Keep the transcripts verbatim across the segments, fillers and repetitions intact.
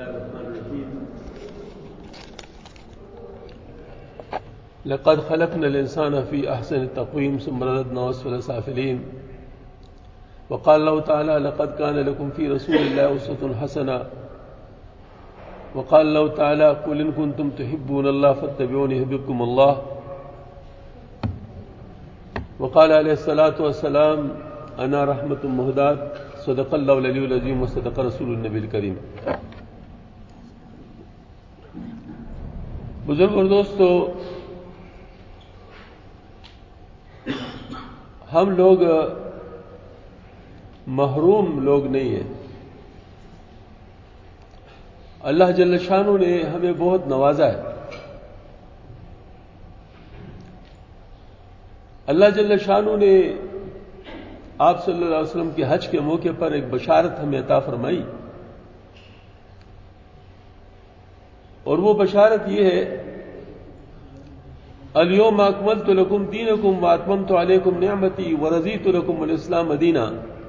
الرحمن الرحيم لقد خلقنا الإنسان في أحسن تقويم ثم رددناه أسفل سافلين وقال الله تعالى لقد كان لكم في رسول الله أسوة حسنة وقال الله تعالى قل إن كنتم تحبون الله فاتبعوني يحببكم الله وقال عليه الصلاة والسلام أنا رحمة مهداة صدق الله العلي العظيم وصدق رسول النبی الکریم. بزرگ اور دوستو، ہم لوگ محروم لوگ نہیں ہیں. اللہ جل شانہ نے ہمیں بہت نوازا ہے. اللہ جل شانہ نے آپ صلی اللہ علیہ وسلم کے حج کے موقع پر ایک بشارت ہمیں عطا فرمائی، اور وہ بشارت یہ ہے الیوم اکملت لکم دینکم واتممت علیکم نعمتی ورضیت لکم الاسلام دینا.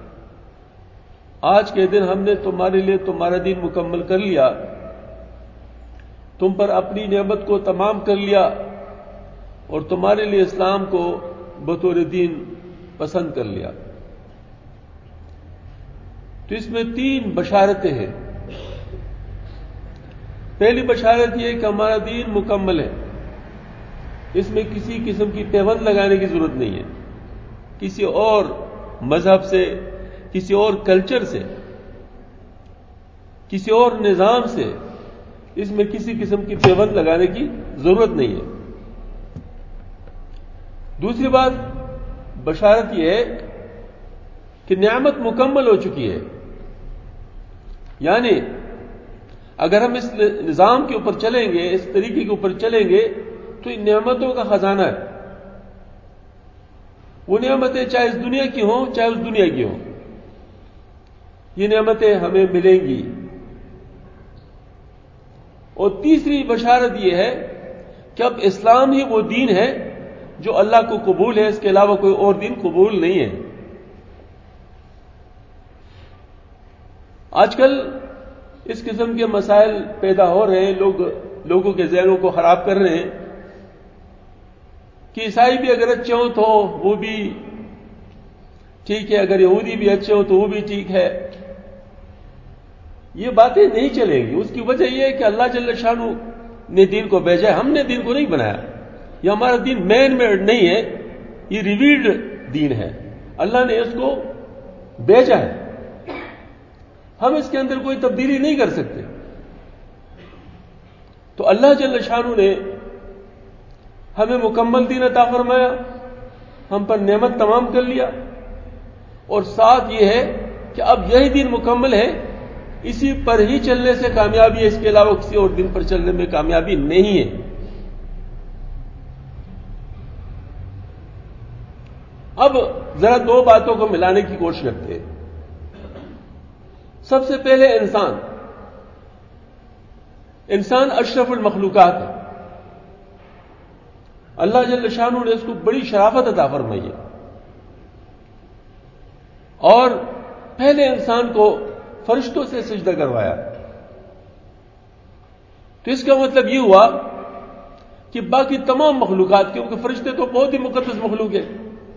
آج کے دن ہم نے تمہارے لیے تمہارا دین مکمل کر لیا، تم پر اپنی نعمت کو تمام کر لیا اور تمہارے لیے اسلام کو بطور دین پسند کر لیا. تو اس میں تین بشارتیں ہیں. پہلی بشارت یہ کہ ہمارا دین مکمل ہے، اس میں کسی قسم کی پیوند لگانے کی ضرورت نہیں ہے، کسی اور مذہب سے، کسی اور کلچر سے، کسی اور نظام سے اس میں کسی قسم کی پیوند لگانے کی ضرورت نہیں ہے. دوسری بات بشارت یہ ہے کہ نعمت مکمل ہو چکی ہے، یعنی اگر ہم اس نظام کے اوپر چلیں گے، اس طریقے کے اوپر چلیں گے تو ان نعمتوں کا خزانہ ہے. وہ نعمتیں چاہے اس دنیا کی ہوں چاہے اس دنیا کی ہوں، یہ نعمتیں ہمیں ملیں گی. اور تیسری بشارت یہ ہے کہ اب اسلام ہی وہ دین ہے جو اللہ کو قبول ہے، اس کے علاوہ کوئی اور دین قبول نہیں ہے. آج کل اس قسم کے مسائل پیدا ہو رہے ہیں، لوگ لوگوں کے ذہنوں کو خراب کر رہے ہیں کہ عیسائی بھی اگر اچھے ہوں تو وہ بھی ٹھیک ہے، اگر یہودی بھی اچھے ہوں تو وہ بھی ٹھیک ہے. یہ باتیں نہیں چلیں گی. اس کی وجہ یہ ہے کہ اللہ جل شانہ نے دین کو بھیجا ہے، ہم نے دین کو نہیں بنایا. یہ ہمارا دین مین میڈ نہیں ہے، یہ ریویلڈ دین ہے. اللہ نے اس کو بھیجا ہے، ہم اس کے اندر کوئی تبدیلی نہیں کر سکتے. تو اللہ جل شانہ نے ہمیں مکمل دین عطا فرمایا، ہم پر نعمت تمام کر لیا، اور ساتھ یہ ہے کہ اب یہی دین مکمل ہے، اسی پر ہی چلنے سے کامیابی ہے، اس کے علاوہ کسی اور دین پر چلنے میں کامیابی نہیں ہے. اب ذرا دو باتوں کو ملانے کی کوشش کرتے ہیں. سب سے پہلے انسان انسان اشرف المخلوقات ہے. اللہ جل شانہ نے اس کو بڑی شرافت عطا فرمائی ہے، اور پہلے انسان کو فرشتوں سے سجدہ کروایا. تو اس کا مطلب یہ ہوا کہ باقی تمام مخلوقات، کیونکہ فرشتے تو بہت ہی مقدس مخلوق ہیں،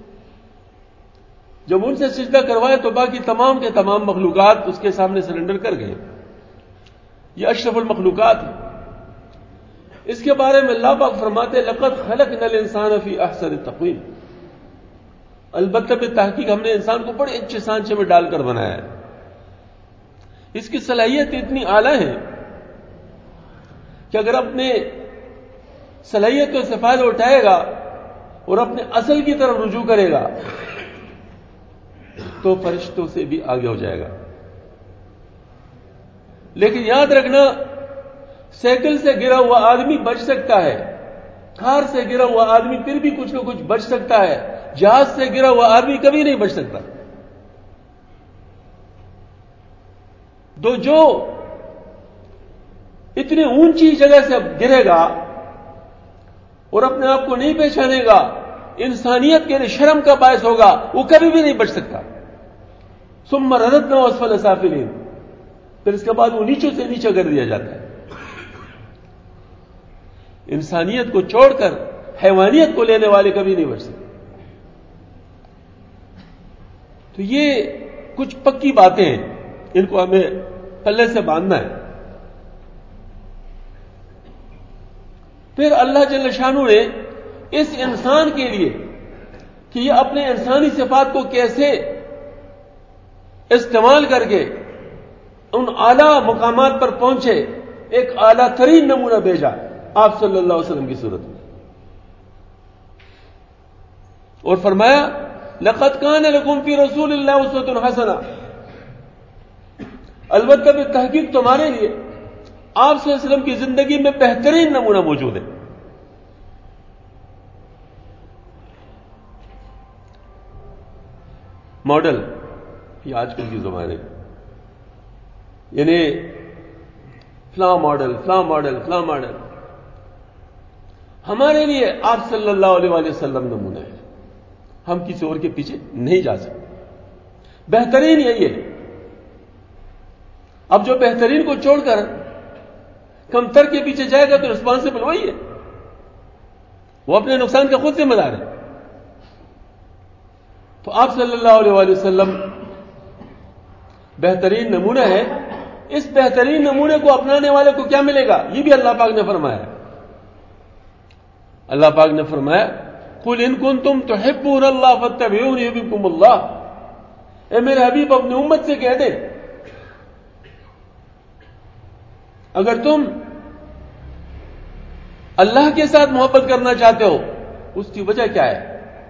جب ان سے سجدہ کروایا تو باقی تمام کے تمام مخلوقات اس کے سامنے سرنڈر کر گئے. یہ اشرف المخلوقات ہے. اس کے بارے میں اللہ پاک فرماتے لقد خلقنا الانسان فی احسن تقویم. البتہ بالتحقیق ہم نے انسان کو بڑے اچھے سانچے میں ڈال کر بنایا ہے. اس کی صلاحیت اتنی اعلیٰ ہے کہ اگر اپنے صلاحیتوں سے فائدہ اٹھائے گا اور اپنے اصل کی طرف رجوع کرے گا تو فرشتوں سے بھی آگے ہو جائے گا. لیکن یاد رکھنا، سائیکل سے گرا ہوا آدمی بچ سکتا ہے، کار سے گرا ہوا آدمی پھر بھی کچھ نہ کچھ بچ سکتا ہے، جہاز سے گرا ہوا آدمی کبھی نہیں بچ سکتا. تو جو اتنی اونچی جگہ سے گرے گا اور اپنے آپ کو نہیں پہچانے گا، انسانیت کے لیے شرم کا باعث ہوگا، وہ کبھی بھی نہیں بچ سکتا. ثم رددناه اسفل سافلین. پھر اس کے بعد وہ نیچوں سے نیچے کر دیا جاتا ہے. انسانیت کو چھوڑ کر حیوانیت کو لینے والے کبھی نہیں بچ سکتے. تو یہ کچھ پکی باتیں ہیں، ان کو ہمیں پلے سے باندھنا ہے. پھر اللہ جل شانہ نے اس انسان کے لیے کہ یہ اپنے انسانی صفات کو کیسے استعمال کر کے ان اعلیٰ مقامات پر پہنچے، ایک اعلیٰ ترین نمونہ بھیجا آپ صلی اللہ علیہ وسلم کی صورت میں، اور فرمایا لقد كان لكم في رسول الله اسوة حسنة. البتہ بالتحقیق تمہارے لیے آپ صلی اللہ علیہ وسلم کی زندگی میں بہترین نمونہ موجود ہے. ماڈل یہ آج کل کی زمانے یعنی فلاں ماڈل فلاں ماڈل فلاں ماڈل. ہمارے لیے آپ صلی اللہ علیہ وآلہ وسلم نمونہ ہے، ہم کسی اور کے پیچھے نہیں جا سکتے. بہترین یہی ہے. اب جو بہترین کو چھوڑ کر کمتر کے پیچھے جائے گا تو رسپانسبل وہی ہے، وہ اپنے نقصان کا خود ذمہ دار ہے. تو آپ صلی اللہ علیہ وآلہ وسلم بہترین نمونہ ہے. اس بہترین نمونے کو اپنانے والے کو کیا ملے گا؟ یہ بھی اللہ پاک نے فرمایا. اللہ پاک نے فرمایا قل ان کنتم تحبون اللہ فاتبعونی یحببکم اللہ. اے میرے حبیب اپنی امت سے کہہ دے اگر تم اللہ کے ساتھ محبت کرنا چاہتے ہو اس کی وجہ کیا ہے؟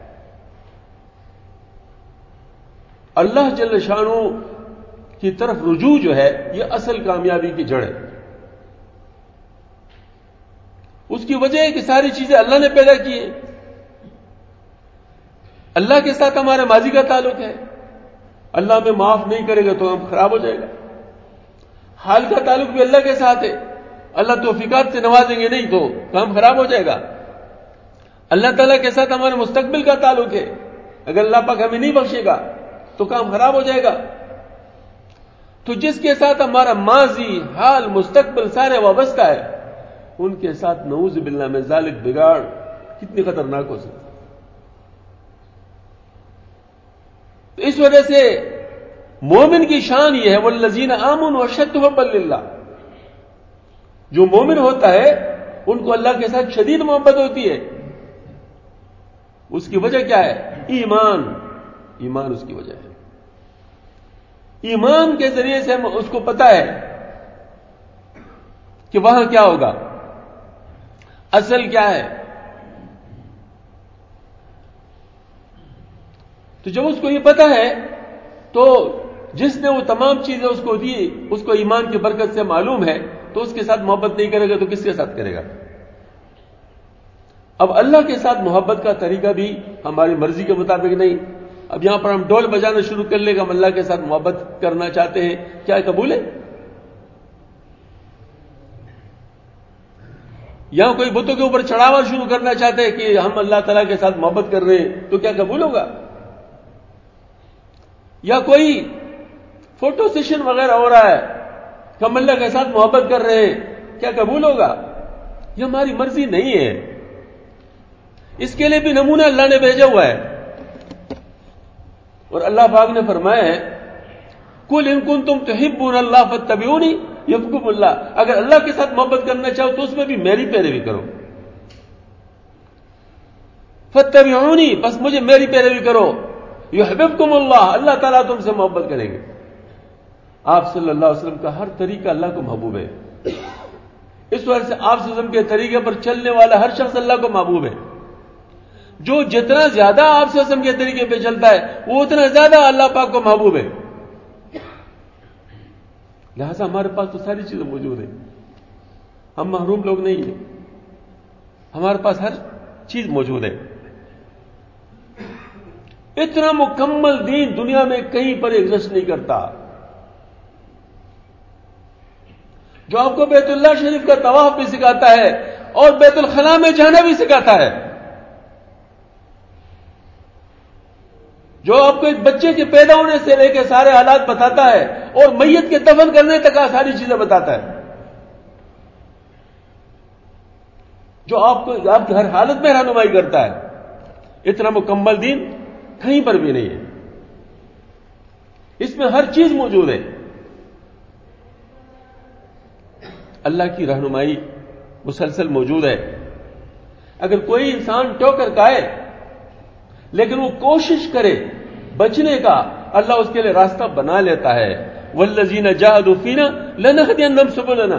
اللہ جل شانہ کی طرف رجوع جو ہے یہ اصل کامیابی کی جڑ ہے. اس کی وجہ ہے کہ ساری چیزیں اللہ نے پیدا کی ہیں. اللہ کے ساتھ ہمارے ماضی کا تعلق ہے، اللہ ہمیں معاف نہیں کرے گا تو ہم خراب ہو جائے گا. حال کا تعلق بھی اللہ کے ساتھ ہے، اللہ توفیقات سے نوازیں گے نہیں تو کام خراب ہو جائے گا. اللہ تعالیٰ کے ساتھ ہمارے مستقبل کا تعلق ہے، اگر اللہ پاک ہمیں نہیں بخشے گا تو کام خراب ہو جائے گا. تو جس کے ساتھ ہمارا ماضی حال مستقبل سارے وابستہ ہے ان کے ساتھ نعوذ باللہ من ذالک بگاڑ کتنی خطرناک ہو سکتی. تو اس وجہ سے مومن کی شان یہ ہے والذین آمنوا اشد حبا للہ. جو مومن ہوتا ہے ان کو اللہ کے ساتھ شدید محبت ہوتی ہے. اس کی وجہ کیا ہے؟ ایمان. ایمان اس کی وجہ ہے. ایمان کے ذریعے سے اس کو پتا ہے کہ وہاں کیا ہوگا، اصل کیا ہے. تو جب اس کو یہ پتا ہے تو جس نے وہ تمام چیزیں اس کو دی اس کو ایمان کی برکت سے معلوم ہے تو اس کے ساتھ محبت نہیں کرے گا تو کس کے ساتھ کرے گا؟ اب اللہ کے ساتھ محبت کا طریقہ بھی ہماری مرضی کے مطابق نہیں. اب یہاں پر ہم ڈول بجانا شروع کر لے گا، ہم اللہ کے ساتھ محبت کرنا چاہتے ہیں، کیا قبول ہے؟ یہاں کوئی بتوں کے اوپر چڑھاوا شروع کرنا چاہتے ہیں کہ ہم اللہ تعالیٰ کے ساتھ محبت کر رہے ہیں تو کیا قبول ہوگا؟ یا کوئی فوٹو سیشن وغیرہ ہو رہا ہے کہ ہم اللہ کے ساتھ محبت کر رہے ہیں، کیا قبول ہوگا؟ یہ ہماری مرضی نہیں ہے. اس کے لیے بھی نمونہ اللہ نے بھیجا ہوا ہے. اور اللہ پاک نے فرمایا ہے قل ان کنتم تحبون اللہ فاتبعونی یحببکم اللہ. اگر اللہ کے ساتھ محبت کرنا چاہو تو اس میں بھی میری پیروی کرو. فاتبعونی، بس مجھے میری پیروی کرو. یحببکم اللہ، اللہ تعالیٰ تم سے محبت کریں گے. آپ صلی اللہ علیہ وسلم کا ہر طریقہ اللہ کو محبوب ہے. اس وجہ سے آپ صلی اللہ علیہ وسلم کے طریقے پر چلنے والا ہر شخص اللہ کو محبوب ہے. جو جتنا زیادہ آپ صلی اللہ علیہ وسلم کے طریقے پہ چلتا ہے وہ اتنا زیادہ اللہ پاک کو محبوب ہے. لہذا ہمارے پاس تو ساری چیزیں موجود ہیں، ہم محروم لوگ نہیں ہیں، ہمارے پاس ہر چیز موجود ہے. اتنا مکمل دین دنیا میں کہیں پر ایگزسٹ نہیں کرتا جو آپ کو بیت اللہ شریف کا طواف بھی سکھاتا ہے اور بیت الخلاء میں جانا بھی سکھاتا ہے. جو آپ کو ایک بچے کے پیدا ہونے سے لے کے سارے حالات بتاتا ہے اور میت کے دفن کرنے تک ساری چیزیں بتاتا ہے، جو آپ کو آپ کی ہر حالت میں رہنمائی کرتا ہے۔ اتنا مکمل دین کہیں پر بھی نہیں ہے، اس میں ہر چیز موجود ہے۔ اللہ کی رہنمائی مسلسل موجود ہے۔ اگر کوئی انسان ٹوکر کھائے لیکن وہ کوشش کرے بچنے کا، اللہ اس کے لیے راستہ بنا لیتا ہے۔ والذین جاہدوا فینا لنہدینہم سبلنا،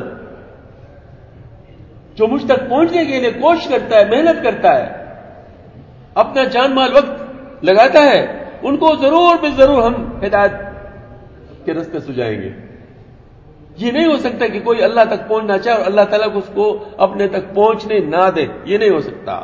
جو مجھ تک پہنچنے کے لیے کوشش کرتا ہے، محنت کرتا ہے، اپنا جان مال وقت لگاتا ہے، ان کو ضرور بے ضرور ہم ہدایت کے راستے سجائیں گے۔ یہ نہیں ہو سکتا کہ کوئی اللہ تک پہنچنا چاہے اور اللہ تعالیٰ کو اس کو اپنے تک پہنچنے نہ دے، یہ نہیں ہو سکتا۔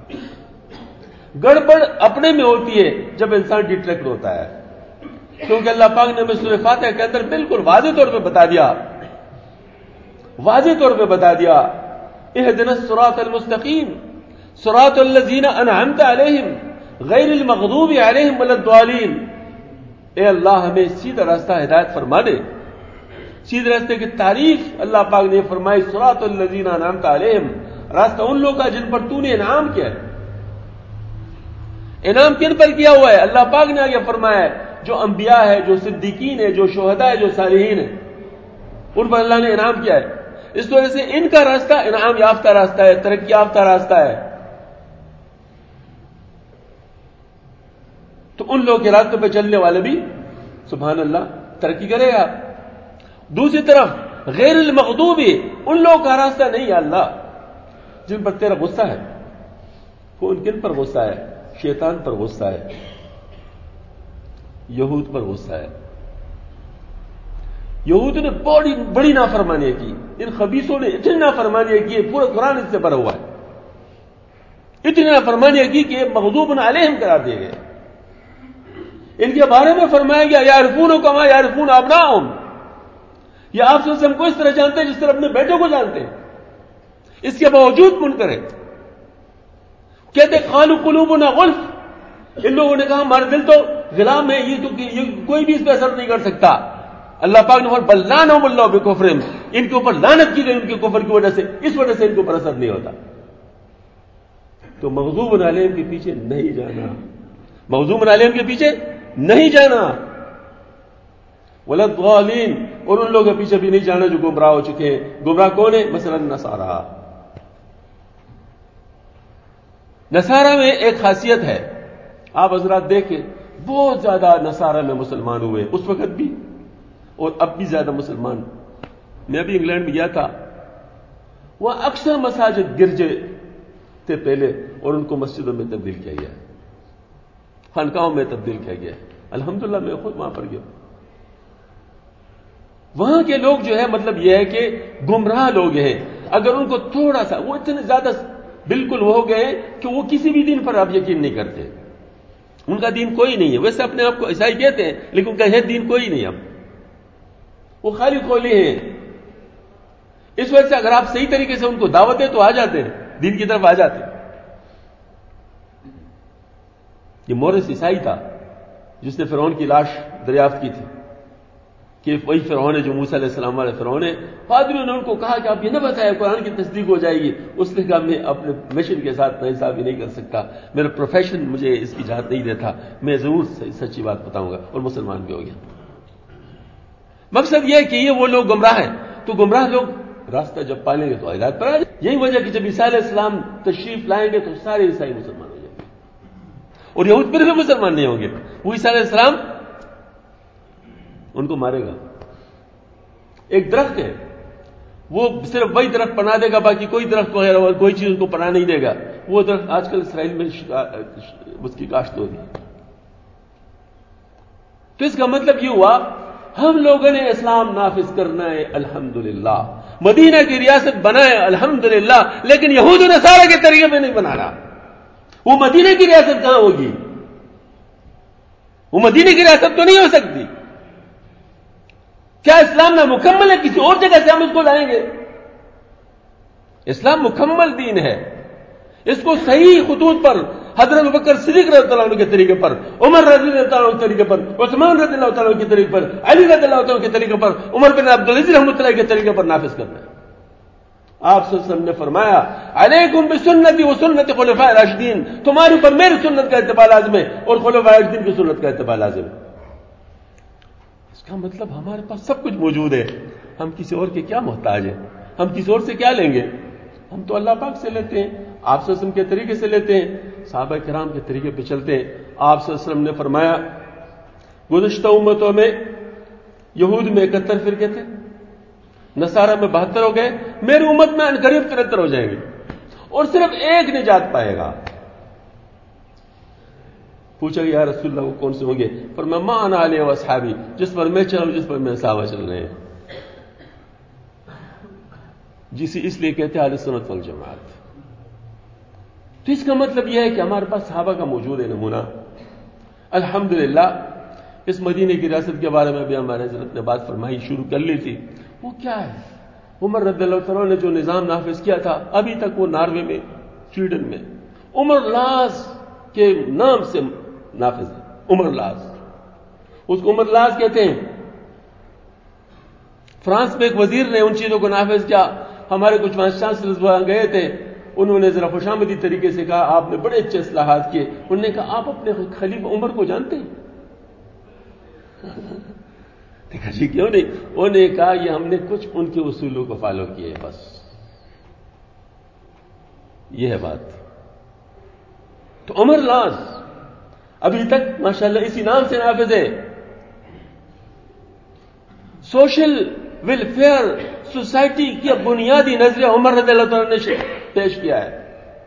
گڑبڑ اپنے میں ہوتی ہے جب انسان ڈٹریکٹ ہوتا ہے، کیونکہ اللہ پاک نے سورہ فاتحہ کے اندر بالکل واضح طور پہ بتا دیا واضح طور پہ بتا دیا اہدنا الصراط المستقیم صراط الذین انعمت علیہم غیر المغضوب علیہم ولا الضالین۔ اے اللہ ہمیں سیدھا راستہ ہدایت فرما دے۔ سیدھے راستے کی تعریف اللہ پاک نے فرمائی، صراط الذین انعمت علیہم، راستہ ان لوگوں کا جن پر تو نے انعام کیا ہے۔ انعام کن پر کیا ہوا ہے؟ اللہ پاک نے آگے فرمایا ہے جو انبیاء ہے، جو صدیقین ہے، جو شہداء ہے، جو صالحین ہیں، ان پر اللہ نے انعام کیا ہے۔ اس وجہ سے ان کا راستہ انعام یافتہ راستہ ہے، ترقی یافتہ راستہ ہے۔ تو ان لوگوں کے راستے پہ چلنے والے بھی سبحان اللہ ترقی کرے گا۔ دوسری طرف غیر المغضوب، ان لوگوں کا راستہ نہیں ہے اللہ جن پر تیرا غصہ ہے۔ کون کن پر غصہ ہے؟ شیطان پر غصہ ہے، یہود پر غصہ ہے۔ یہود نے بڑی بڑی نافرمانیاں کی، ان خبیثوں نے اتنی نافرمانیاں کی، پورا قرآن اس سے بھرا ہوا ہے، اتنی نافرمانیاں کی کہ مغضوب علیہم قرار دیے گئے۔ ان کے بارے میں فرمایا گیا یعرفون کما یعرفون ابناءہم، یہ آپ سے ہم کو اس طرح جانتے ہیں جس طرح اپنے بیٹوں کو جانتے ہیں، اس کے باوجود منکر ہے۔ کہتے قالوا قلوبنا غلف، ان لوگوں نے کہا ہمارے دل تو غلام ہے، یہ تو یہ کوئی بھی اس پہ اثر نہیں کر سکتا۔ اللہ پاک نے فرمایا بل لعنہم اللہ بکفرہم، ان کے اوپر لعنت کی گئی ان کے کفر کی وجہ سے، اس وجہ سے ان کے اوپر اثر نہیں ہوتا۔ تو مغضوب علیہم کے پیچھے نہیں جانا، مغضوب علیہم کے پیچھے نہیں جانا، ولا الضالین، اور ان لوگوں کے پیچھے بھی نہیں جانا جو گمراہ ہو چکے ہیں۔ گمراہ کون ہے؟ مثلا نصارہ۔ نصارہ میں ایک خاصیت ہے، آپ حضرات دیکھیں بہت زیادہ نصارہ میں مسلمان ہوئے اس وقت بھی اور اب بھی زیادہ مسلمان۔ میں بھی انگلینڈ میں گیا تھا، وہاں اکثر مساجد گرجے تھے پہلے اور ان کو مسجدوں میں تبدیل کیا گیا، خانقاہوں میں تبدیل کیا گیا۔ الحمدللہ میں خود وہاں پر گیا۔ وہاں کے لوگ جو ہے مطلب یہ ہے کہ گمراہ لوگ ہیں، اگر ان کو تھوڑا سا، وہ اتنے زیادہ بالکل وہ ہو گئے کہ وہ کسی بھی دین پر آپ یقین نہیں کرتے، ان کا دین کوئی نہیں ہے۔ ویسے اپنے آپ کو عیسائی کہتے ہیں لیکن ان کا ہے دین کوئی نہیں، اب وہ خالی خولی ہیں۔ اس وجہ سے اگر آپ صحیح طریقے سے ان کو دعوت دیں تو آ جاتے ہیں، دین کی طرف آ جاتے ہیں۔ یہ مورس عیسائی تھا جس نے فرعون کی لاش دریافت کی تھی کہ وہی فرعون ہے جو موسیٰ علیہ السلام والے فرعون ہے۔ پادریوں نے ان کو کہا کہ آپ یہ نہ بتائیں قرآن کی تصدیق ہو جائے گی۔ اس نے کہا میں اپنے مشن کے ساتھ ناانصافی نہیں کر سکتا، میرا پروفیشن مجھے اس کی اجازت نہیں دیتا، میں ضرور سچی بات بتاؤں گا، اور مسلمان بھی ہو گیا۔ مقصد یہ ہے کہ یہ وہ لوگ گمراہ ہیں، تو گمراہ لوگ راستہ جب پالیں گے تو ہدایت پر آ جائے۔ یہی وجہ کہ جب عیسیٰ علیہ السلام تشریف لائیں گے تو سارے عیسائی مسلمان ہو جائیں گے، اور یہود پھر بھی مسلمان نہیں ہوں گے۔ وہ عیسیٰ علیہ السلام ان کو مارے گا۔ ایک درخت ہے، وہ صرف وہی درخت پناہ دے گا، باقی کوئی درخت وغیرہ اور کوئی چیز ان کو پناہ نہیں دے گا۔ وہ درخت آج کل اسرائیل میں اس کی کاشت ہو رہی ہے۔ تو اس کا مطلب یہ ہوا ہم لوگوں نے اسلام نافذ کرنا ہے الحمدللہ، مدینہ کی ریاست بنا ہے الحمدللہ، لیکن یہود و نصارہ کے طریقے میں نہیں بنانا۔ وہ مدینہ کی ریاست کہاں ہوگی؟ وہ مدینہ کی ریاست تو نہیں ہو سکتی۔ کیا اسلام نہ مکمل ہے؟ کسی اور جگہ سے ہم اس کو لائیں گے؟ اسلام مکمل دین ہے، اس کو صحیح خطوط پر حضرت ابوبکر صدیق رضی اللہ عنہ کے طریقے پر، عمر رضی اللہ عنہ کے طریقے پر، عثمان رضی اللہ عنہ کے طریقے پر، علی رضی اللہ عنہ کے طریقے پر، عمر بن عبدالعزیز رحمۃ اللہ کے طریقے پر نافذ کرنا ہے۔ آپ صلی اللہ علیہ وسلم نے فرمایا علیکم بسنتی و سنت خلفاء راشدین، تمہارے اوپر میری سنت کا اتباع لازم ہے اور خلفاء راشدین کی سنت کا اتباع لازم ہے۔ اس کا مطلب ہمارے پاس سب کچھ موجود ہے، ہم کسی اور کے کیا محتاج ہیں؟ ہم کسی اور سے کیا لیں گے؟ ہم تو اللہ پاک سے لیتے ہیں، آپ صلی اللہ علیہ وسلم کے طریقے سے لیتے ہیں، صحابہ کرام کے طریقے پہ چلتے ہیں۔ آپ صلی اللہ علیہ وسلم نے فرمایا گزشتہ امتوں میں یہود میں اکہتر فرقے تھے، نصارہ میں بہتر ہو گئے، میری امت میں عنقریب ترہتر ہو جائیں گے اور صرف ایک نجات پائے گا۔ پوچھا کہ یا رسول اللہ وہ کون سے ہوں گے؟ فرمایا ما انا علیہ واصحابی، جس پر میں چل رہا ہوں، جس پر میرے صحابہ چل رہے ہیں، جسے اس لیے کہتے ہیں اہل سنت والجماعت۔ تو اس کا مطلب یہ ہے کہ ہمارے پاس صحابہ کا موجود ہے نمونہ۔ الحمدللہ اس مدینے کی ریاست کے بارے میں بھی ہمارے حضرت نے بات فرمائی شروع کر لی تھی، وہ کیا ہے؟ عمر رضی اللہ عنہ نے جو نظام نافذ کیا تھا، ابھی تک وہ ناروے میں، سویڈن میں عمر لاز کے نام سے نافذ ہے۔ عمر لاز، اس کو عمر لاز کہتے ہیں۔ فرانس میں ایک وزیر نے ان چیزوں کو نافذ کیا، ہمارے کچھ وائس چانسلرز وہاں گئے تھے، انہوں نے ذرا خوشامدی طریقے سے کہا آپ نے بڑے اچھے اصلاحات کیے۔ انہوں نے کہا آپ اپنے خلیفہ عمر کو جانتے ہیں؟ دیکھا جی کیوں نہیں؟ انہوں نے کہا یہ ہم نے کچھ ان کے اصولوں کو فالو کیے، بس یہ ہے بات۔ تو عمر لاز ابھی تک ماشاءاللہ اسی نام سے نافذ ہے۔ سوشل ویلفیئر سوسائٹی کی بنیادی نظریہ عمر رضی اللہ عنہ نے پیش کیا ہے۔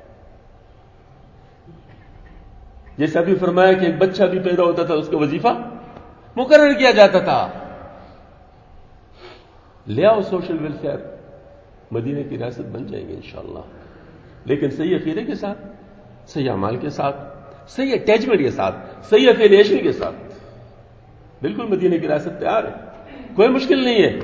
جیسے ابھی فرمایا کہ ایک بچہ بھی پیدا ہوتا تھا، اس کا وظیفہ مقرر کیا جاتا تھا۔ لے آؤ سوشل ویلفیئر، مدینے کی ریاست بن جائیں گے انشاءاللہ، لیکن صحیح عقیدے کے ساتھ، صحیح اعمال کے ساتھ، صحیح اٹیچمنٹ کے ساتھ، صحیح افیلیشن کے ساتھ۔ بالکل مدینے کی ریاست تیار ہے، کوئی مشکل نہیں ہے۔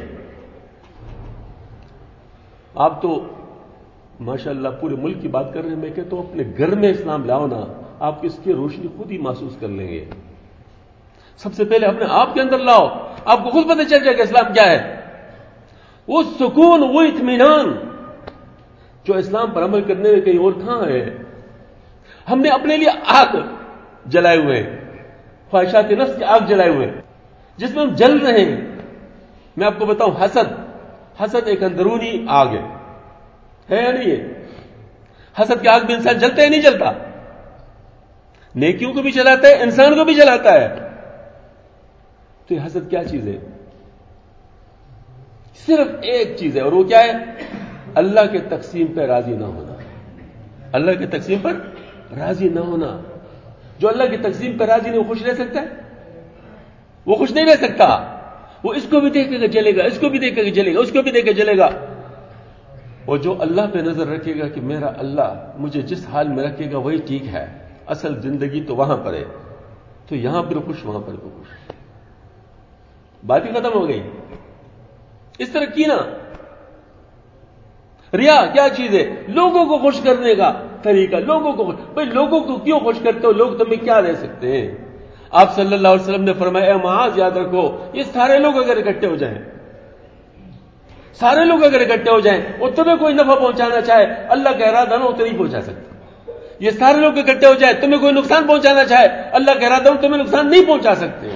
آپ تو ماشاءاللہ پورے ملک کی بات کر رہے ہیں، میں کہتا ہوں اپنے گھر میں اسلام لاؤ نا، آپ اس کی روشنی خود ہی محسوس کر لیں گے۔ سب سے پہلے اپنے آپ کے اندر لاؤ، آپ کو خود پتہ چل جائے کہ اسلام کیا ہے۔ وہ سکون، وہ اطمینان جو اسلام پر عمل کرنے میں کہیں اور کہاں ہے۔ ہم نے اپنے لیے آگ جلائے ہوئے ہیں، خواہشات نفس کی آگ جلائے ہوئے ہیں، جس میں ہم جل رہے ہیں۔ میں آپ کو بتاؤں، حسد حسد ایک اندرونی آگ ہے، ہے یا نہیں ہے؟ حسد کی آگ میں انسان جلتا ہے نہیں جلتا؟ نیکیوں کو بھی جلاتا ہے، انسان کو بھی جلاتا ہے۔ تو یہ حسد کیا چیز ہے؟ صرف ایک چیز ہے، اور وہ کیا ہے؟ اللہ کے تقسیم پہ راضی نہ ہونا۔ اللہ کے تقسیم پر راضی نہ ہونا۔ جو اللہ کی تقسیم پہ راضی نہیں، وہ خوش رہ سکتا ہے؟ وہ خوش نہیں رہ سکتا۔ وہ اس کو بھی دیکھے گا جلے گا، اس کو بھی دیکھے گا جلے گا، اس کو بھی دیکھے جلے گا۔ اور جو اللہ پہ نظر رکھے گا کہ میرا اللہ مجھے جس حال میں رکھے گا وہی ٹھیک ہے، اصل زندگی تو وہاں پر ہے، تو یہاں پر خوش، وہاں پر بھی خوش۔ بات ہی ختم ہو گئی۔ اس طرح کی نا ریا کیا چیز ہے؟ لوگوں کو خوش کرنے کا طریقہ، لوگوں کو خوش۔ بھائی لوگوں کو کیوں خوش کرتے ہو؟ لوگ تمہیں کیا دے سکتے ہیں؟ آپ صلی اللہ علیہ وسلم نے فرمایا اے معاذ یاد رکھو، یہ سارے لوگ اگر اکٹھے ہو جائیں، سارے لوگ اگر اکٹھے ہو جائیں اور تمہیں کوئی نفع پہنچانا چاہے، اللہ کا ارادہ نہ ہو تو نہیں پہنچا سکتے۔ یہ سارے لوگ اکٹھے ہو جائیں، تمہیں کوئی نقصان پہنچانا چاہے، اللہ کا ارادہ ہو تمہیں نقصان نہیں پہنچا سکتے۔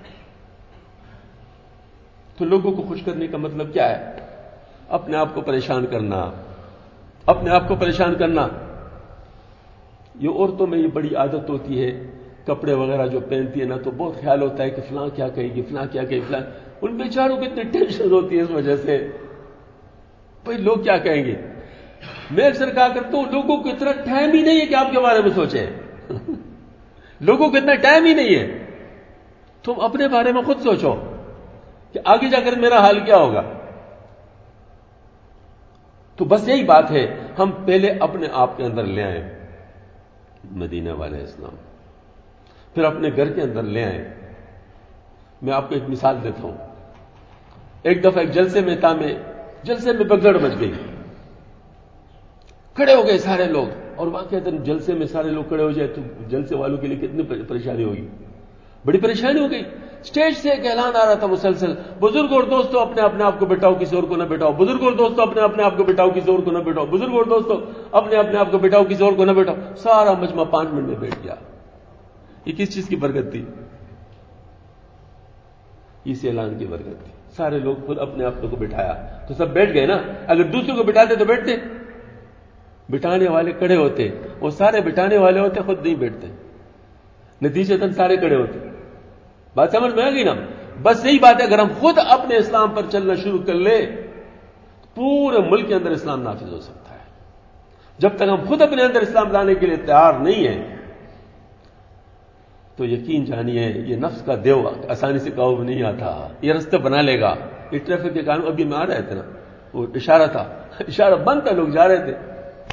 تو لوگوں کو خوش کرنے کا مطلب کیا ہے؟ اپنے آپ کو پریشان کرنا، اپنے آپ کو پریشان کرنا۔ یہ عورتوں میں یہ بڑی عادت ہوتی ہے، کپڑے وغیرہ جو پہنتی ہے نا، تو بہت خیال ہوتا ہے کہ فلاں کیا کہے گی، فلاں کیا کہے گی، فلاں۔ ان بیچاروں کو اتنی ٹینشن ہوتی ہے اس وجہ سے، بھائی لوگ کیا کہیں گے۔ میں اکثر کہا کرتا ہوں لوگوں کو اتنا ٹائم ہی نہیں ہے کہ آپ کے بارے میں سوچیں۔ لوگوں کو اتنا ٹائم ہی نہیں ہے۔ تم اپنے بارے میں خود سوچو کہ آگے جا کر میرا حال کیا ہوگا۔ تو بس یہی بات ہے، ہم پہلے اپنے آپ کے اندر لے آئیں مدینہ والے اسلام، پھر اپنے گھر کے اندر لے آئیں۔ میں آپ کو ایک مثال دیتا ہوں۔ ایک دفعہ ایک جلسے میں تھا، میں جلسے میں بگڑ مچ گئی، کھڑے ہو گئے سارے لوگ اور واقعہ جلسے میں سارے لوگ کھڑے ہو جائے تو جلسے والوں کے لیے کتنی پریشانی ہوگی، بڑی پریشانی ہو گئی. اسٹیج سے ایک اعلان آ رہا تھا مسلسل، بزرگ اور دوستوں اپنے اپنے آپ کو بٹھاؤ، کسی اور کو نہ بٹھاؤ، بزرگ اور دوستوں اپنے اپنے آپ کو بٹھاؤ، کسی اور کو نہ بٹھاؤ، بزرگ اور دوستوں اپنے اپنے آپ کو بٹھاؤ، کسی اور کو نہ بٹھاؤ. سارا مجمع پانچ منٹ میں بیٹھ گیا. یہ کس چیز کی برکت تھی؟ اس اعلان کی برکت تھی. سارے لوگ خود اپنے آپ کو بٹھایا تو سب بیٹھ گئے نا. اگر دوسروں کو بٹھاتے تو بیٹھتے، بٹھانے والے کھڑے ہوتے، وہ سارے بٹھانے والے ہوتے، خود نہیں بیٹھتے، نتیجے تک سارے کھڑے ہوتے. بات سمجھ میں آ گئی نا؟ بس یہی بات ہے، اگر ہم خود اپنے اسلام پر چلنا شروع کر لیں پورے ملک کے اندر اسلام نافذ ہو سکتا ہے. جب تک ہم خود اپنے اندر اسلام لانے کے لیے تیار نہیں ہیں تو یقین جانیے یہ نفس کا دیو آسانی سے قابو نہیں آتا. یہ راستے بنا لے گا. یہ ٹریفک کے قانون ابھی میں آ رہے تھے نا، وہ اشارہ تھا، اشارہ بند تھا، لوگ جا رہے تھے.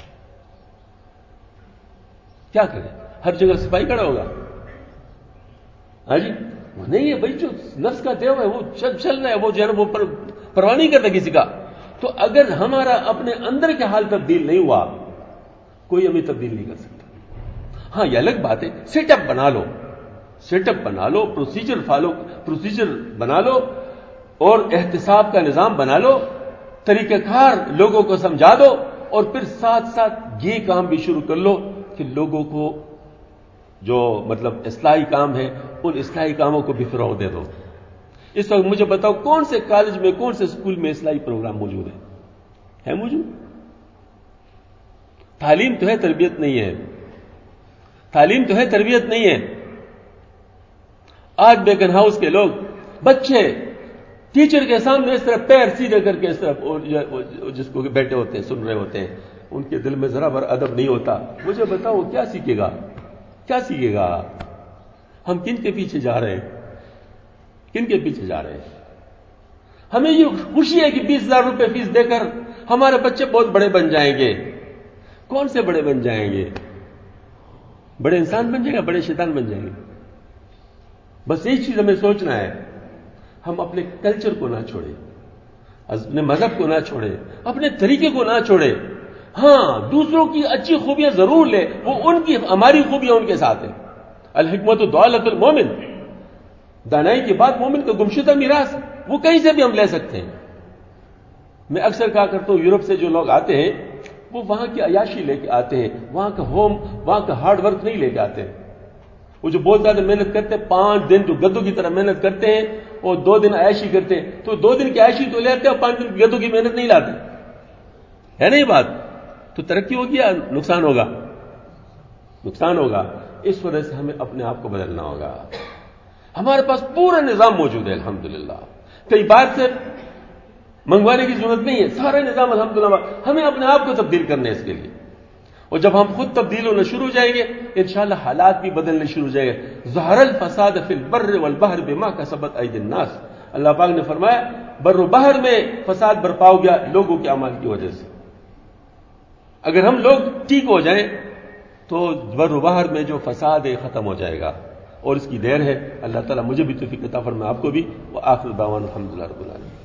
کیا کریں؟ ہر جگہ سپاہی کھڑا ہوگا؟ ہاں جی نہیں ہے بھائی، جو نفس کا دیو ہے وہ چل چل رہا ہے، وہ جو ہے وہ پرواہ نہیں کرتا کسی کا. تو اگر ہمارا اپنے اندر کے حال تبدیل نہیں ہوا کوئی ہمیں تبدیل نہیں کر سکتا. ہاں یہ الگ بات ہے، سیٹ اپ بنا لو، سیٹ اپ بنا لو، پروسیجر فالو پروسیجر بنا لو اور احتساب کا نظام بنا لو، طریقہ کار لوگوں کو سمجھا دو، اور پھر ساتھ ساتھ یہ کام بھی شروع کر لو کہ لوگوں کو جو مطلب اصلاحی کام ہے ان اصلاحی کاموں کو بھی فروغ دے دو. اس وقت مجھے بتاؤ کون سے کالج میں، کون سے اسکول میں اصلاحی پروگرام موجود ہے؟ ہے موجود؟ تعلیم تو ہے، تربیت نہیں ہے. تعلیم تو ہے، تربیت نہیں ہے. آج بیکن ہاؤس کے لوگ بچے ٹیچر کے سامنے اس طرح پیر سیدھے کر کے اس طرح جس کو بیٹھے ہوتے ہیں سن رہے ہوتے ہیں، ان کے دل میں ذرا بھر ادب نہیں ہوتا. مجھے بتاؤ وہ کیا سیکھے گا؟ کیا سیکھے گا؟ ہم کن کے پیچھے جا رہے ہیں؟ کن کے پیچھے جا رہے ہیں؟ ہمیں یہ خوشی ہے کہ بیس ہزار روپے فیس دے کر ہمارے بچے بہت بڑے بن جائیں گے. کون سے بڑے بن جائیں گے؟ بڑے انسان بن جائیں گے، بڑے شیطان بن جائیں گے. بس یہی چیز ہمیں سوچنا ہے. ہم اپنے کلچر کو نہ چھوڑیں، اپنے مذہب کو نہ چھوڑیں، اپنے طریقے کو نہ چھوڑیں. ہاں دوسروں کی اچھی خوبیاں ضرور لیں، وہ ان کی ہماری خوبیاں ان کے ساتھ ہیں. الحکمت دولت المومن، دانائی کی بات مومن کا گمشدہ میراث، وہ کہیں سے بھی ہم لے سکتے ہیں. میں اکثر کہا کرتا ہوں یورپ سے جو لوگ آتے ہیں وہ وہاں کی عیاشی لے کے آتے ہیں، وہاں کا ہوم وہاں کا ہارڈ ورک نہیں لے کے آتے. وہ جو بہت زیادہ محنت کرتے ہیں، پانچ دن جو گدوں کی طرح محنت کرتے ہیں اور دو دن عیاشی کرتے ہیں، تو دو دن کی عیاشی تو لیتے ہیں اور پانچ دن گدوں کی محنت نہیں لاتے. ہے نہیں بات؟ تو ترقی ہوگی یا نقصان ہوگا؟ نقصان ہوگا. اس وجہ سے ہمیں اپنے آپ کو بدلنا ہوگا. ہمارے پاس پورا نظام موجود ہے الحمدللہ، کئی بار سے منگوانے کی ضرورت نہیں ہے، سارا نظام الحمدللہ. ہمیں اپنے آپ کو تبدیل کرنا ہے اس کے لیے. اور جب ہم خود تبدیل ہونا شروع ہو جائیں گے انشاءاللہ حالات بھی بدلنے شروع ہو جائیں گے. ظہر الفساد فی البر والبحر بما کسبت ایدی الناس، اللہ پاک نے فرمایا بر و بحر میں فساد برپا ہو گیا لوگوں کے اعمال کی وجہ سے. اگر ہم لوگ ٹھیک ہو جائیں تو بر و بحر میں جو فساد ہے ختم ہو جائے گا، اور اس کی دیر ہے. اللہ تعالیٰ مجھے بھی توفیق عطا فرمائے، آپ کو بھی. وآخر دعوانا الحمدللہ رب العالمین.